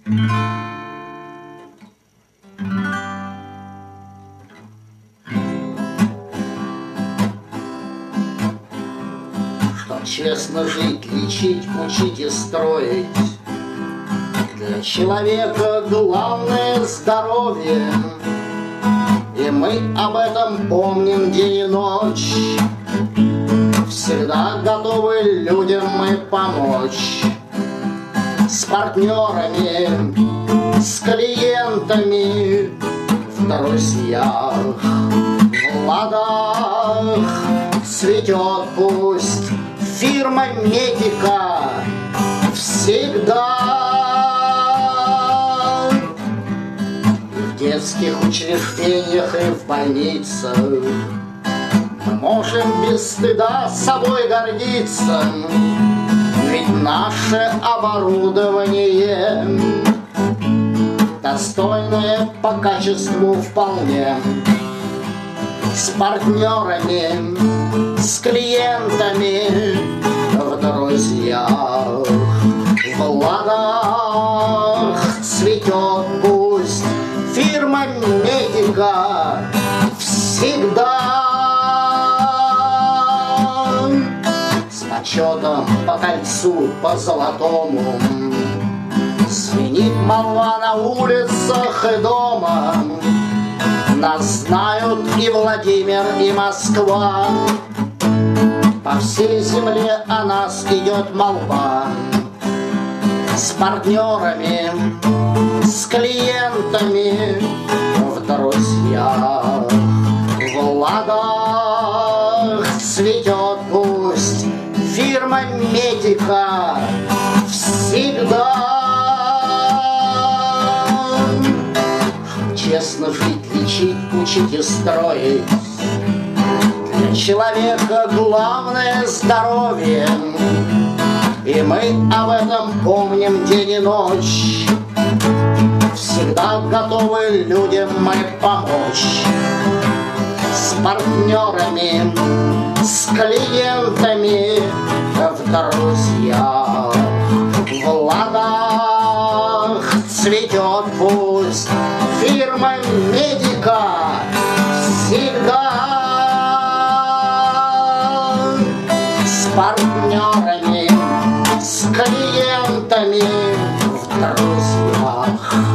Чтоб честно жить, лечить, учить и строить, для человека главное здоровье. И мы об этом помним день и ночь. Всегда готовы людям мы помочь. С партнерами, с клиентами, в друзьях, в ладах. Цветет пусть фирма Медика всегда. В детских учреждениях и в больницах мы можем без стыда собой гордиться, ведь наше оборудование достойное по качеству вполне. С партнерами, с клиентами, в друзьях, в ладах цветет пусть фирма Медика всегда. С почетом по кольцу, по золотому звенит молва на улицах и дома. Нас знают и Владимир, и Москва. По всей земле о нас идет молва. С партнерами, с клиентами, в друзьях, в ладах цветет пусть фирма Медика всегда. Честно жить, лечить, учить и строить, для человека главное здоровье. И мы об этом помним день и ночь. Всегда готовы людям мы помочь. С партнерами, с клиентами, в друзьях, в ладах цветет пусть фирма Медика всегда. С партнерами, с клиентами, в друзьях,